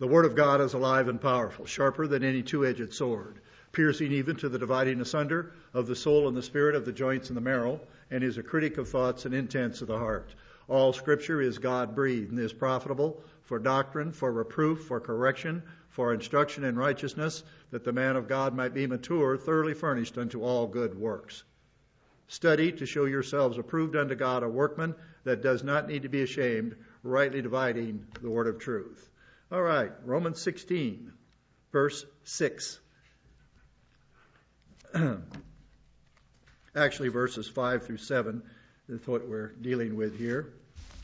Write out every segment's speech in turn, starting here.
The word of God is alive and powerful, sharper than any two-edged sword, piercing even to the dividing asunder of the soul and the spirit, of the joints and the marrow, and is a critic of thoughts and intents of the heart. All Scripture is God-breathed and is profitable for doctrine, for reproof, for correction, for instruction in righteousness, that the man of God might be mature, thoroughly furnished unto all good works. Study to show yourselves approved unto God, a workman that does not need to be ashamed, rightly dividing the word of truth. All right, Romans 16, verse 6. Actually, verses 5 through 7 is what we're dealing with here.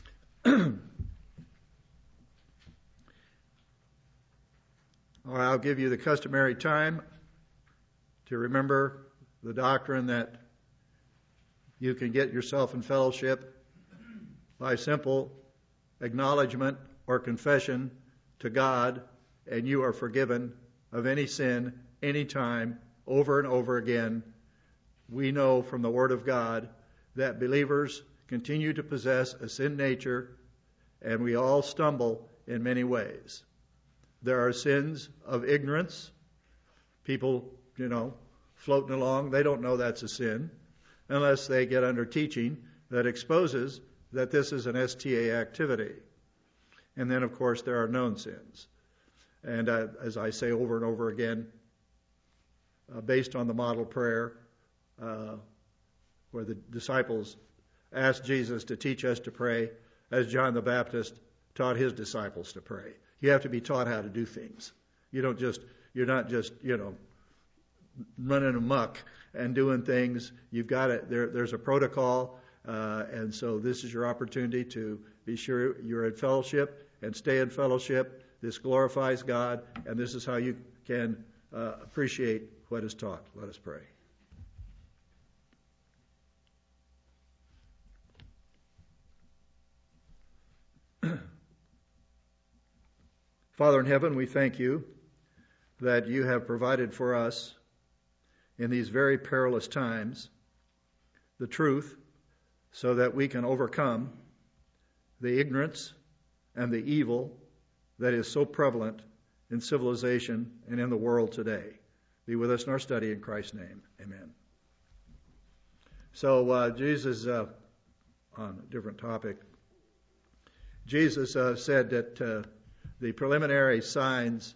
I'll give you the customary time to remember the doctrine that you can get yourself in fellowship by simple acknowledgement or confession to God, and you are forgiven of any sin, anytime, over and over again. We know from the Word of God that believers continue to possess a sin nature, and we all stumble in many ways. There are sins of ignorance. People, floating along, they don't know that's a sin unless they get under teaching that exposes that this is an STA activity. And then, of course, there are known sins. And as I say over and over again, based on the model prayer, where the disciples asked Jesus to teach us to pray as John the Baptist taught his disciples to pray. You have to be taught how to do things. You're not just running amok and doing things. You've got it. There's a protocol, and so this is your opportunity to be sure you're in fellowship and stay in fellowship. This glorifies God, and this is how you can appreciate what is taught. Let us pray. Father in heaven, we thank you that you have provided for us in these very perilous times the truth so that we can overcome the ignorance and the evil that is so prevalent in civilization and in the world today. Be with us in our study in Christ's name. Amen. So Jesus, on a different topic, Jesus said that the preliminary signs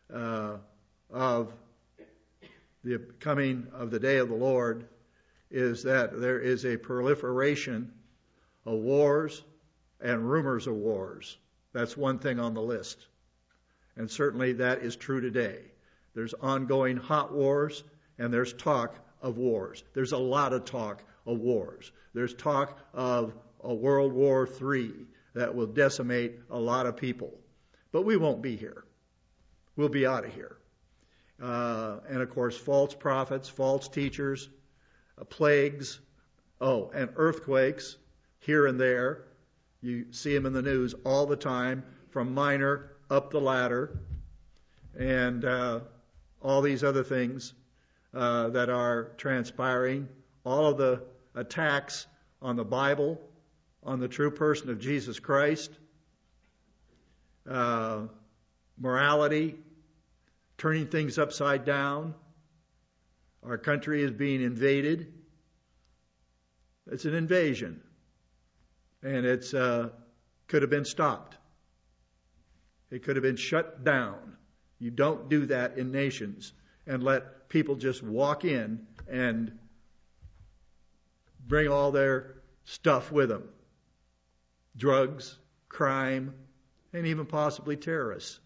of the coming of the day of the Lord is that there is a proliferation of wars and rumors of wars. That's one thing on the list. And certainly that is true today. There's ongoing hot wars and there's talk of wars. There's a lot of talk of wars. There's talk of a World War III that will decimate a lot of people. But we won't be here. We'll be out of here. And of course, false prophets, false teachers, plagues, and earthquakes here and there. You see them in the news all the time, from minor up the ladder, and all these other things that are transpiring. All of the attacks on the Bible, on the true person of Jesus Christ, morality, turning things upside down. Our country is being invaded. It's an invasion. And it's could have been stopped. It could have been shut down. You don't do that in nations and let people just walk in and bring all their stuff with them. Drugs, crime, and even possibly terrorists.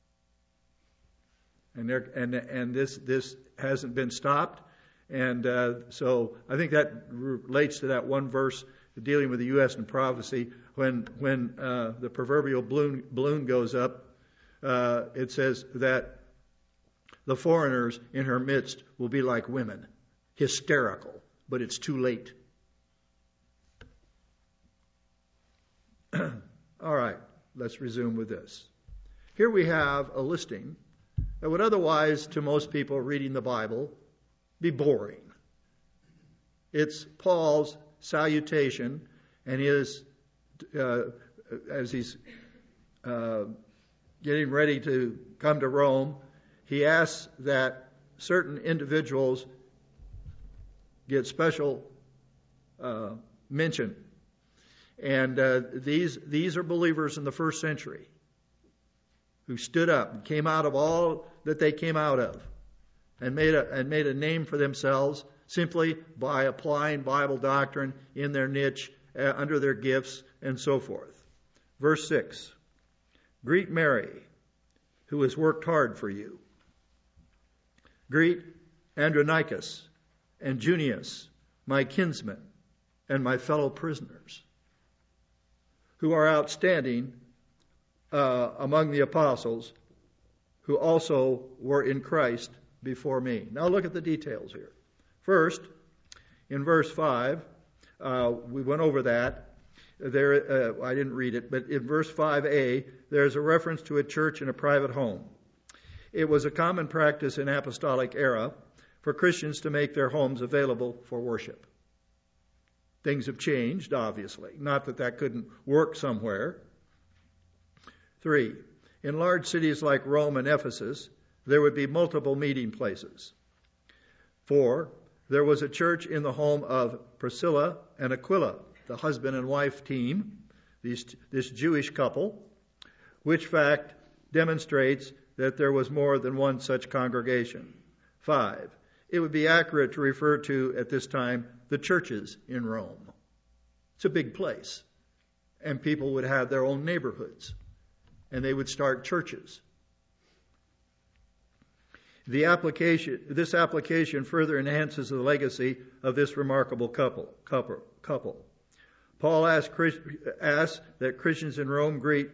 And this hasn't been stopped. And so I think that relates to that one verse dealing with the U.S. and prophecy. When the proverbial balloon goes up, it says that the foreigners in her midst will be like women, hysterical, but it's too late. All right, let's resume with this. Here we have a listing that would otherwise, to most people reading the Bible, be boring. It's Paul's salutation and his, as he's getting ready to come to Rome, he asks that certain individuals get special mention. And these are believers in the first century who stood up and came out of all that they came out of and made a name for themselves simply by applying Bible doctrine in their niche, under their gifts, and so forth. Verse 6, greet Mary, who has worked hard for you. Greet Andronicus and Junius, my kinsmen and my fellow prisoners, who are outstanding among the apostles, who also were in Christ before me. Now look at the details here. First, in verse 5, we went over that. I didn't read it, but in verse 5a, there's a reference to a church in a private home. It was a common practice in apostolic era for Christians to make their homes available for worship. Things have changed, obviously. Not that that couldn't work somewhere. 3, in large cities like Rome and Ephesus, there would be multiple meeting places. 4, there was a church in the home of Priscilla and Aquila, the husband and wife team, this Jewish couple, which fact demonstrates that there was more than one such congregation. 5, it would be accurate to refer to, at this time, the churches in Rome. It's a big place, and people would have their own neighborhoods, and they would start churches. This application further enhances the legacy of this remarkable couple. Paul asks that Christians in Rome greet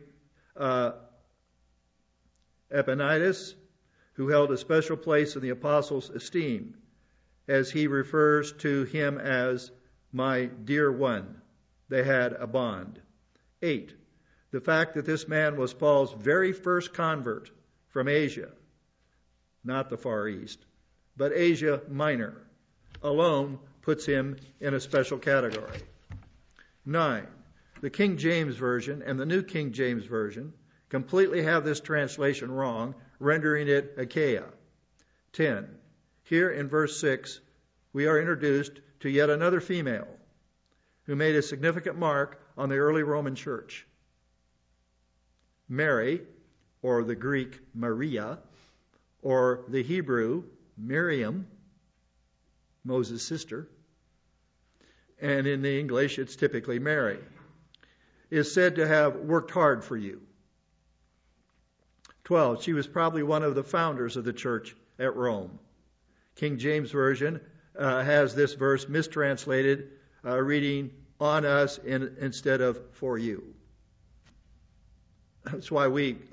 Epaphras, who held a special place in the apostles' esteem, as he refers to him as my dear one. They had a bond. 8, the fact that this man was Paul's very first convert from Asia, not the Far East, but Asia Minor, alone puts him in a special category. 9, the King James Version and the New King James Version completely have this translation wrong, rendering it Achaia. 10, here in verse 6, we are introduced to yet another female who made a significant mark on the early Roman church. Mary, or the Greek Maria, or the Hebrew Miriam, Moses' sister, and in the English it's typically Mary, is said to have worked hard for you. 12, she was probably one of the founders of the church at Rome. King James Version has this verse mistranslated, reading on us instead of for you. That's why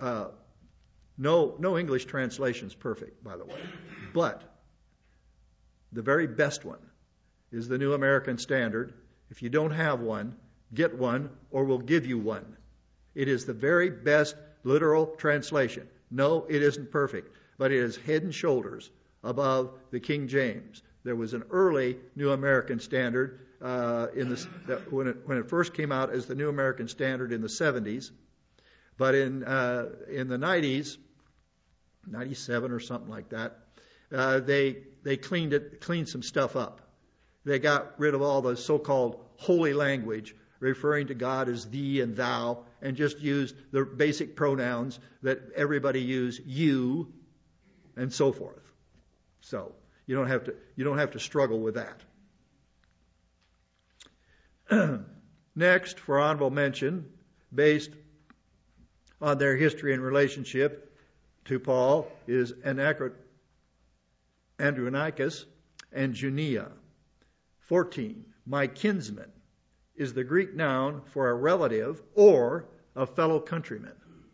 no English translation is perfect, by the way. But the very best one is the New American Standard. If you don't have one, get one, or we'll give you one. It is the very best literal translation. No, it isn't perfect, but it is head and shoulders above the King James. There was an early New American Standard when it first came out as the New American Standard in the 70s, but in the 90s, 97 or something like that, they cleaned some stuff up. They got rid of all the so-called holy language, referring to God as thee and thou, and just used the basic pronouns that everybody use, you, and so forth. So you don't have to struggle with that. Next, for honorable mention, based on their history and relationship to Paul, is Andronicus and Junia. 14, my kinsman is the Greek noun for a relative or a fellow countryman.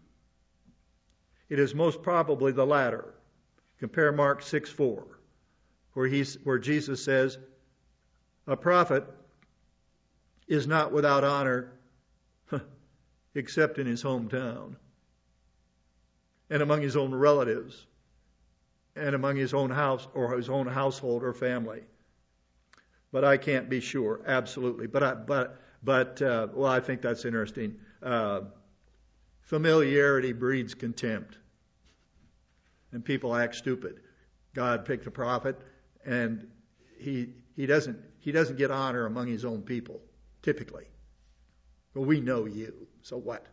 It is most probably the latter. Compare Mark 6:4, where Jesus says, a prophet is not without honor except in his hometown and among his own relatives and among his own house or his own household or family. But I can't be sure, absolutely. But I think that's interesting. Familiarity breeds contempt. And people act stupid. God picked a prophet, and he doesn't get honor among his own people, typically. Well, we know you, so what?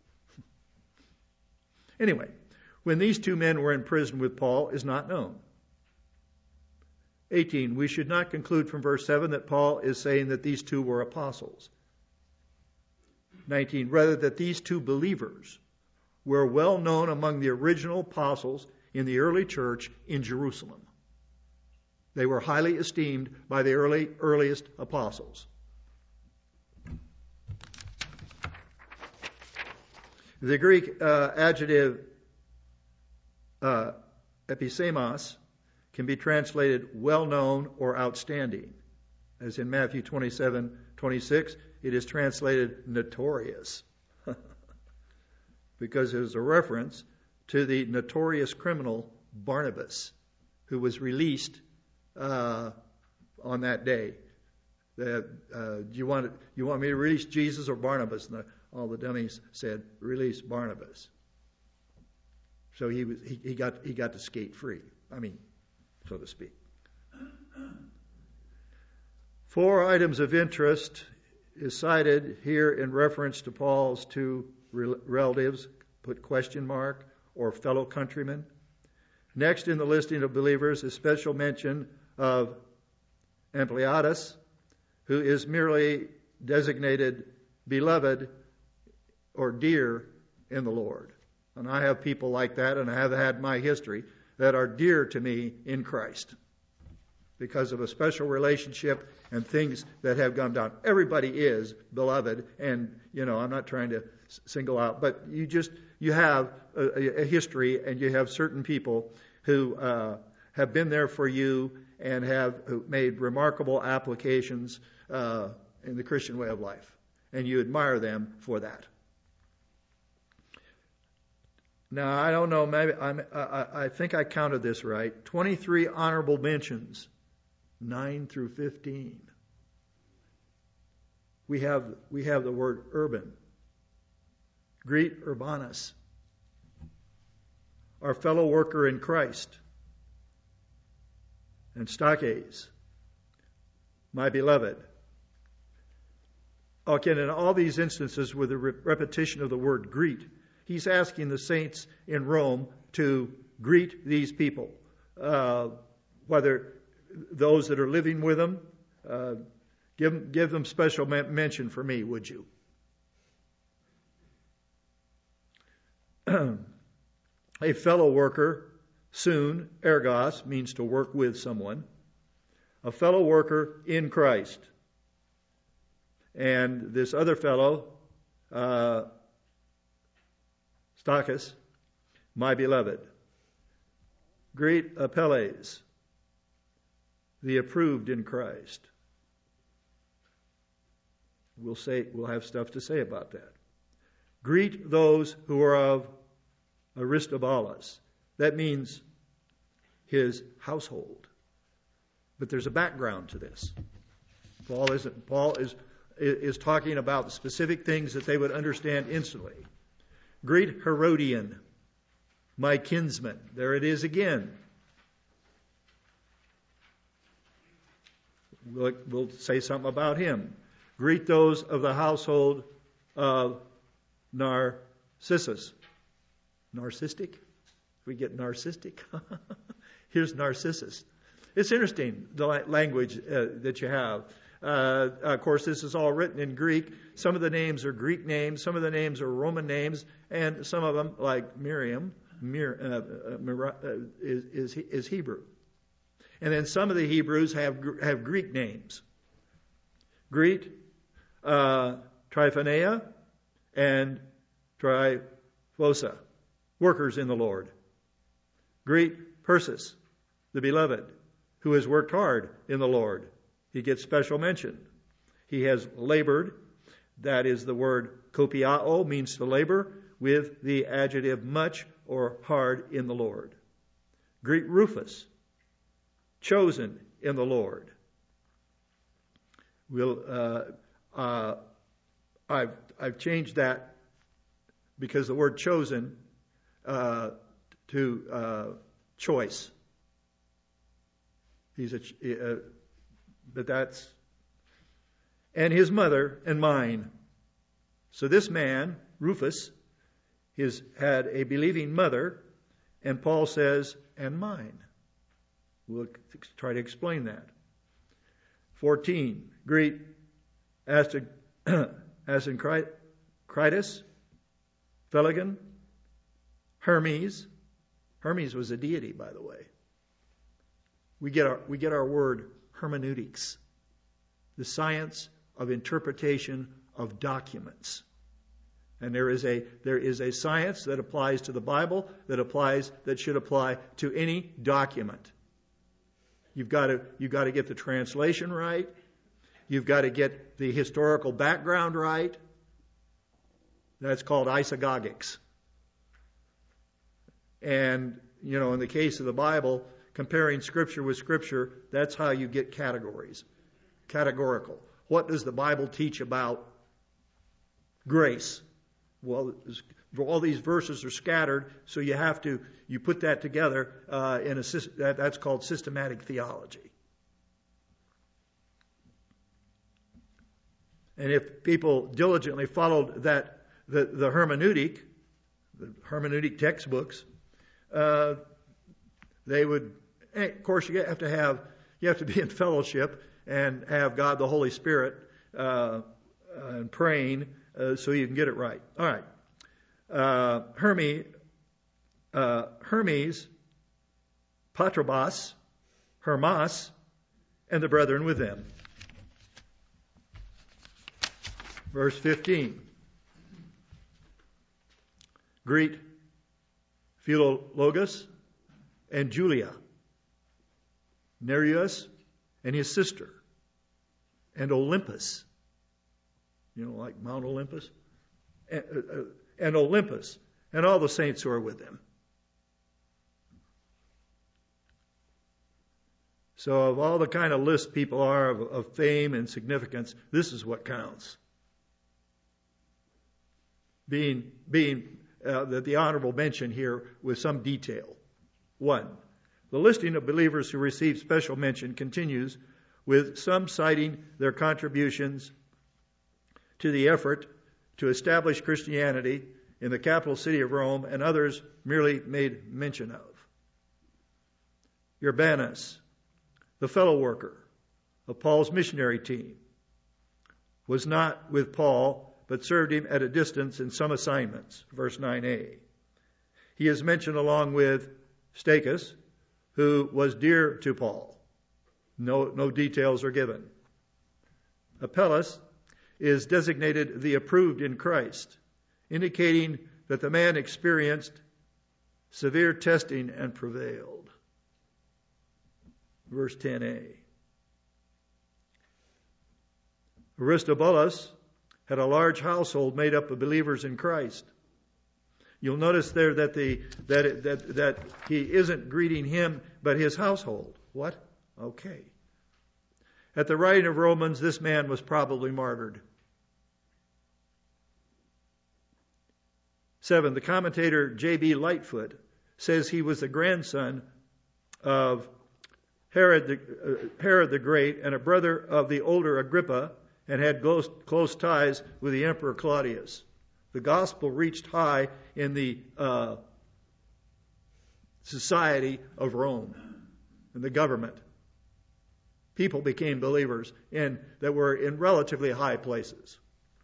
Anyway, when these two men were in prison with Paul is not known. 18, we should not conclude from verse 7 that Paul is saying that these two were apostles. 19, rather that these two believers were well known among the original apostles in the early church in Jerusalem. They were highly esteemed by the earliest apostles. The Greek adjective episemos can be translated well-known or outstanding. As in Matthew 27:26, it is translated notorious. Because it is a reference to the notorious criminal Barnabas, who was released on that day. Do you want me to release Jesus or Barnabas? And all the dummies said, release Barnabas. So he got to skate free. So to speak. 4 items of interest is cited here in reference to Paul's two relatives, put question mark, or fellow countrymen. Next in the listing of believers is special mention of Ampliatus, who is merely designated beloved or dear in the Lord. And I have people like that, and I have had my history, that are dear to me in Christ because of a special relationship and things that have gone down. Everybody is beloved, and I'm not trying to single out, but you have a history, and you have certain people who have been there for you and have made remarkable applications in the Christian way of life, and you admire them for that. Now, I don't know, maybe I think I counted this right. 23 honorable mentions, 9 through 15. We have the word Urban. Greet Urbanus, our fellow worker in Christ. And Stachys, my beloved. Again, in all these instances with the repetition of the word greet, he's asking the saints in Rome to greet these people, whether those that are living with them, give them special mention for me, would you? A fellow worker, soon, ergos, means to work with someone. A fellow worker in Christ. And this other fellow, Stachys, my beloved. Greet Apelles, the approved in Christ. We'll have stuff to say about that. Greet those who are of Aristobulus. That means his household. But there's a background to this. Paul is talking about specific things that they would understand instantly. Greet Herodian, my kinsman. There it is again. We'll say something about him. Greet those of the household of Narcissus. Narcissistic? We get narcissistic? Here's Narcissus. It's interesting, the language that you have. Of course, this is all written in Greek. Some of the names are Greek names. Some of the names are Roman names. And some of them, like Miriam, is Hebrew. And then some of the Hebrews have Greek names. Greet Tryphonea and Tryphosa, workers in the Lord. Greet Persis, the beloved, who has worked hard in the Lord. He gets special mention. He has labored. That is the word kopiao, means to labor, with the adjective much or hard in the Lord. Greet Rufus, chosen in the Lord. I've changed that because the word chosen to choice. But that's, and his mother and mine. So this man, Rufus, had a believing mother, and Paul says, and mine. We'll try to explain that. 14, greet Asyncritus, Phlegon, Hermes. Hermes was a deity, by the way. We get our word hermeneutics, the science of interpretation of documents. And there is a science that applies to the Bible that should apply to any document. You've got to get the translation right. You've got to get the historical background right. That's called isagogics. And, in the case of the Bible, comparing Scripture with Scripture, that's how you get categories. Categorical. What does the Bible teach about grace? Well, all these verses are scattered, so you put that together that's called systematic theology. And if people diligently followed the hermeneutic textbooks, they would. Of course, you have to be in fellowship and have God the Holy Spirit and praying so you can get it right. All right, Hermes, Patrobas, Hermas, and the brethren with them. Verse 15. Greet Philologus and Julia, Nereus and his sister, and Olympus. Like Mount Olympus? And Olympus, and all the saints who are with them. So of all the kind of lists people are of fame and significance, this is what counts. Being the honorable mention here with some detail. 1. The listing of believers who receive special mention continues with some citing their contributions to the effort to establish Christianity in the capital city of Rome, and others merely made mention of. Urbanus, the fellow worker of Paul's missionary team, was not with Paul, but served him at a distance in some assignments. Verse 9a. He is mentioned along with Stachys, who was dear to Paul. No details are given. Apelles is designated the approved in Christ, indicating that the man experienced severe testing and prevailed. Verse 10a. Aristobulus had a large household made up of believers in Christ. You'll notice there that he isn't greeting him, but his household. What? Okay. At the writing of Romans, this man was probably martyred. 7. The commentator J.B. Lightfoot says he was the grandson of Herod the Great and a brother of the older Agrippa, and had close ties with the Emperor Claudius. The gospel reached high in the society of Rome and the government. People became believers that were in relatively high places.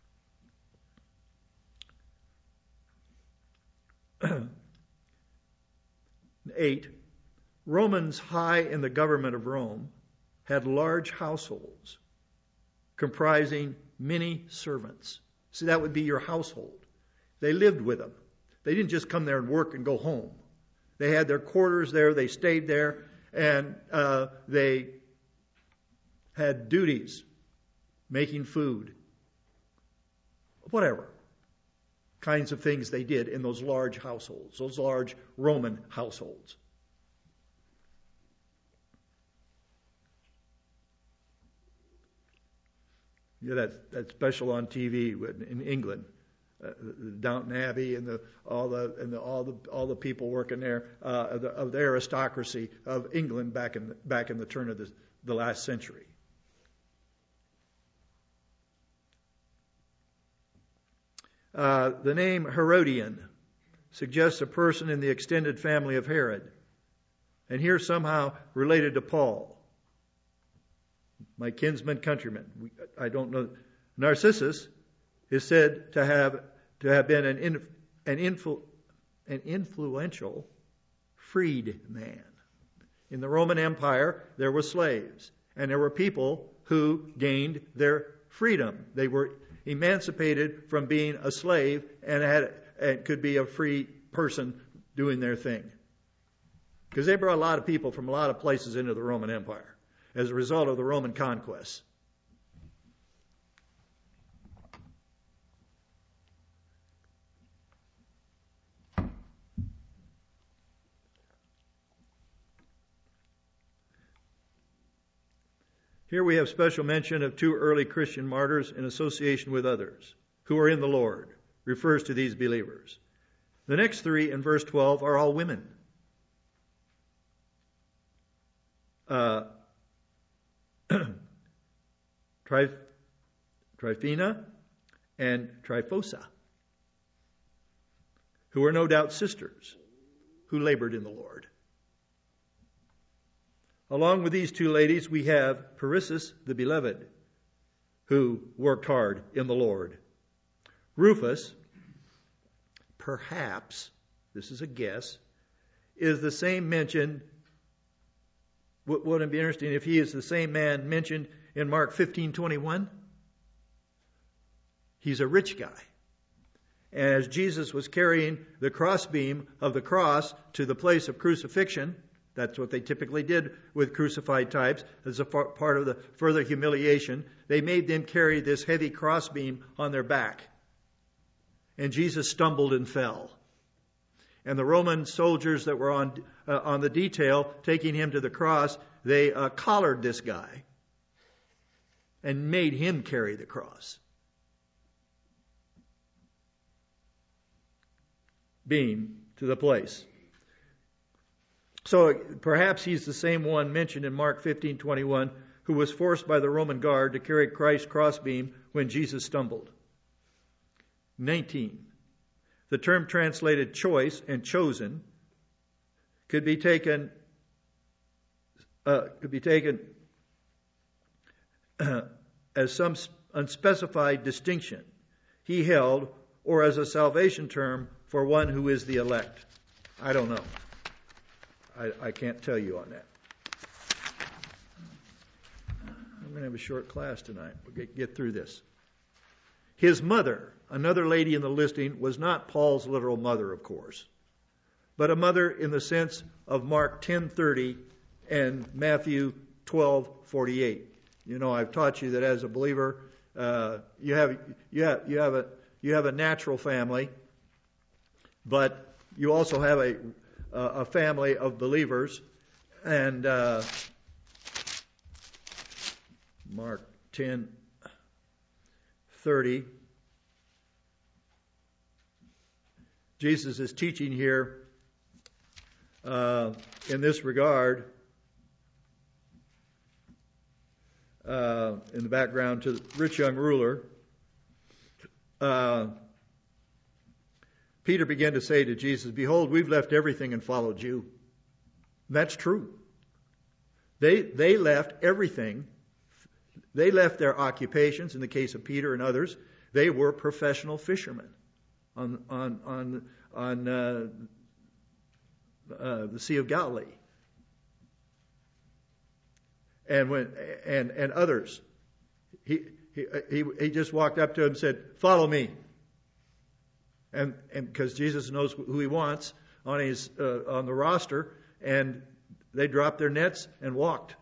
8. Romans high in the government of Rome had large households comprising many servants. See, that would be your household. They lived with them. They didn't just come there and work and go home. They had their quarters there. They stayed there, and they had duties, making food, whatever kinds of things they did in those large households, those large Roman households. Yeah, that's special on TV in England. Downton Abbey and all the people working there of the aristocracy of England back in the turn of the last century. The name Herodian suggests a person in the extended family of Herod, and here somehow related to Paul, my kinsman countryman. I don't know. Narcissus is said to have been an influential freedman. In the Roman Empire, there were slaves, and there were people who gained their freedom. They were emancipated from being a slave and could be a free person doing their thing. Because they brought a lot of people from a lot of places into the Roman Empire as a result of the Roman conquests. Here we have special mention of 2 early Christian martyrs in association with others who are in the Lord. Refers to these believers. The next 3 in verse 12 are all women. Tryphena and Tryphosa, who are no doubt sisters who labored in the Lord. Along with these 2 ladies, we have Persis the beloved, who worked hard in the Lord. Rufus, perhaps, this is a guess, is the same mentioned. Would it be interesting if he is the same man mentioned in Mark 15:21? He's a rich guy. And as Jesus was carrying the crossbeam of the cross to the place of crucifixion, that's what they typically did with crucified types, as a part of the further humiliation, they made them carry this heavy crossbeam on their back. And Jesus stumbled and fell. And the Roman soldiers that were on the detail taking him to the cross, they collared this guy and made him carry the cross beam to the place. So perhaps he's the same one mentioned in Mark 15:21 who was forced by the Roman guard to carry Christ's crossbeam when Jesus stumbled. 19. The term translated choice and chosen could be taken as some unspecified distinction he held, or as a salvation term for one who is the elect. I don't know. I can't tell you on that. I'm going to have a short class tonight. We'll get through this. His mother, another lady in the listing, was not Paul's literal mother, of course, but a mother in the sense of Mark 10:30 and Matthew 12:48. You know, I've taught you that as a believer, you have a natural family, but you also have a family of believers, and Mark 10:30. Jesus is teaching here in this regard in the background to the rich young ruler. Peter began to say to Jesus, "Behold, we've left everything and followed you." And that's true. They left everything. They left their occupations. In the case of Peter and others, they were professional fishermen on the Sea of Galilee, and others. He just walked up to him and said, "Follow me." And because Jesus knows who he wants on the roster, and they dropped their nets and walked.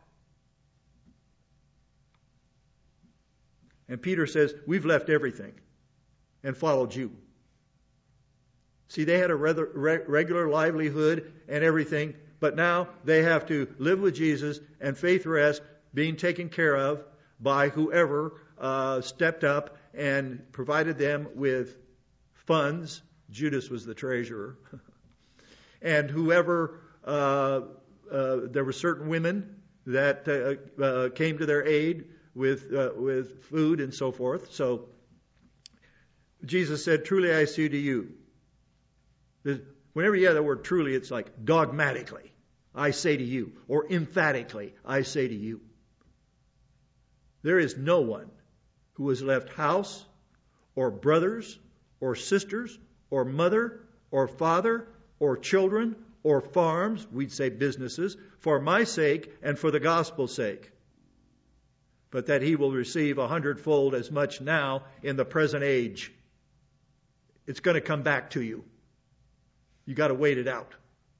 And Peter says, "We've left everything and followed you." See, they had a regular livelihood and everything, but now they have to live with Jesus and faith rest, being taken care of by whoever stepped up and provided them with funds. Judas was the treasurer. And whoever, there were certain women that came to their aid with food and so forth. So Jesus said, truly I say to you. Whenever you have the word truly, it's like dogmatically, I say to you, or emphatically, I say to you. There is no one who has left house or brothers or sisters or mother or father or children or farms, we'd say businesses, for my sake and for the gospel's sake, but that he will receive 100-fold as much now in the present age. It's going to come back to you. You got to wait it out.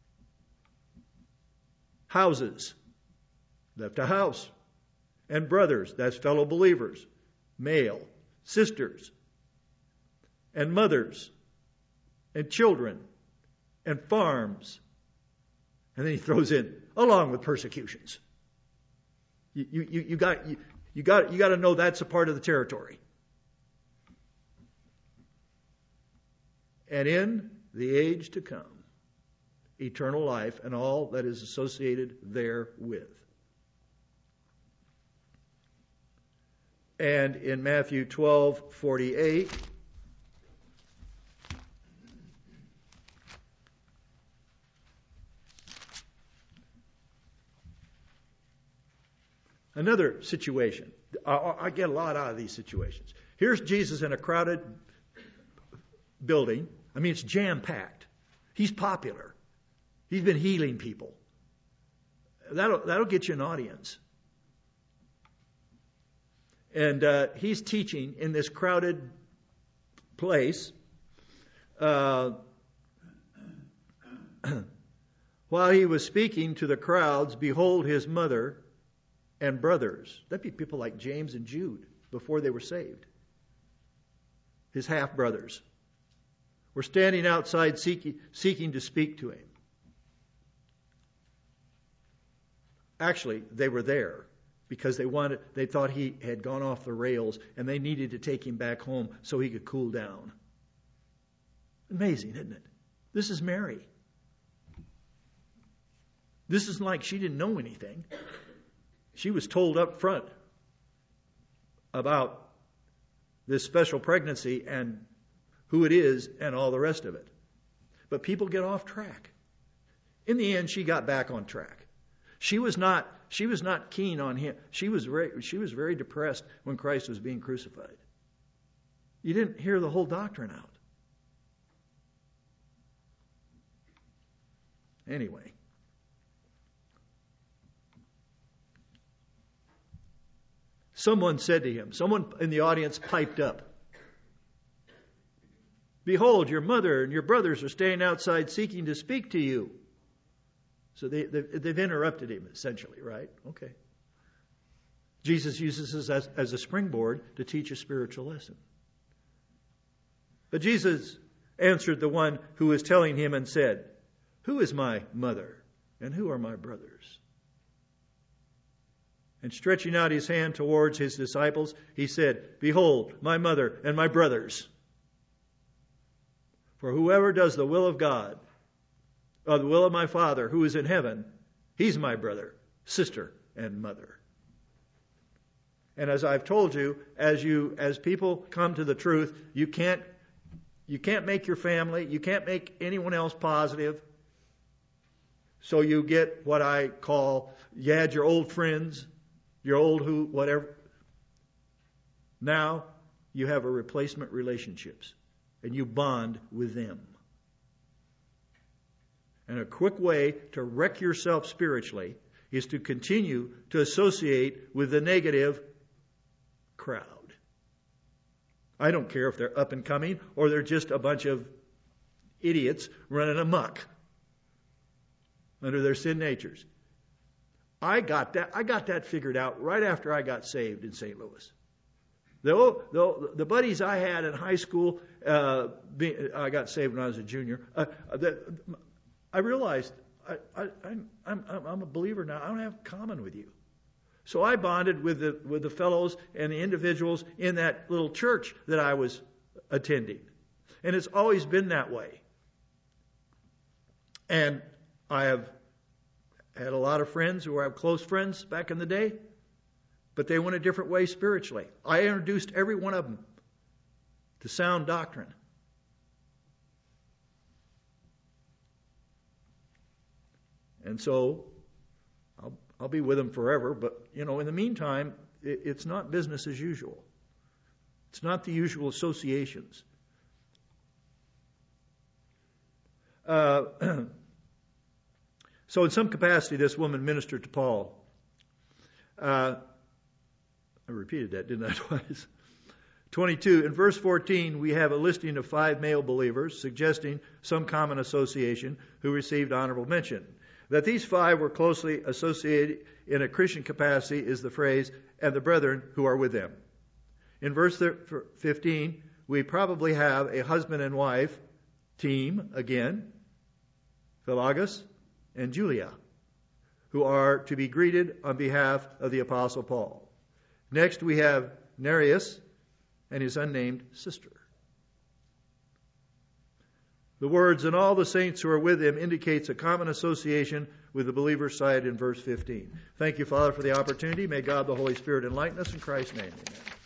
Houses, left a house. And brothers, that's fellow believers, male, sisters, and mothers, and children, and farms. And then he throws in, along with persecutions. You got to know that's a part of the territory. And in the age to come, eternal life and all that is associated therewith. And in Matthew 12:48, another situation. I get a lot out of these situations. Here's Jesus in a crowded building. I mean, it's jam-packed. He's popular. He's been healing people. That'll get you an audience. And he's teaching in this crowded place. While he was speaking to the crowds, behold, his mother and brothers. That'd be people like James and Jude before they were saved. His half-brothers were standing outside seeking to speak to him. Actually, they were there because they thought he had gone off the rails and they needed to take him back home so he could cool down. Amazing, isn't it? This is Mary. This isn't like she didn't know anything. She was told up front about this special pregnancy and who it is and all the rest of it. But people get off track. In the end, she got back on track. She was not keen on him. She was very depressed when Christ was being crucified. You didn't hear the whole doctrine out. Anyway. Someone said to him, someone in the audience piped up, behold, your mother and your brothers are staying outside seeking to speak to you. So they've interrupted him, essentially, right? Okay. Jesus uses this as a springboard to teach a spiritual lesson. But Jesus answered the one who was telling him and said, who is my mother and who are my brothers? And stretching out his hand towards his disciples, he said, behold, my mother and my brothers. For whoever does the will of God, or the will of my Father who is in heaven, he's my brother, sister, and mother. And as I've told you, as people come to the truth, you can't make your family, you can't make anyone else positive. So you get what I call, you had your old friends, your old who, whatever. Now you have a replacement relationships, and you bond with them. And a quick way to wreck yourself spiritually is to continue to associate with the negative crowd. I don't care if they're up and coming or they're just a bunch of idiots running amok under their sin natures. I got that figured out right after I got saved in St. Louis. The buddies I had in high school, I got saved when I was a junior. I realized I'm a believer now. I don't have common with you. So I bonded with the fellows and the individuals in that little church that I was attending. And it's always been that way. And I have had a lot of friends who were close friends back in the day, but they went a different way spiritually. I introduced every one of them to sound doctrine. And so I'll be with them forever, but in the meantime, it's not business as usual. It's not the usual associations. So in some capacity, this woman ministered to Paul. I repeated that, didn't I, twice? 22, in verse 14, we have a listing of 5 male believers, suggesting some common association who received honorable mention. That these 5 were closely associated in a Christian capacity is the phrase, and the brethren who are with them. In verse 15, we probably have a husband and wife team again, Philogus and Julia, who are to be greeted on behalf of the Apostle Paul. Next we have Nereus and his unnamed sister. The words, and all the saints who are with him, indicates a common association with the believers cited in verse 15. Thank you, Father, for the opportunity. May God the Holy Spirit enlighten us in Christ's name. Amen.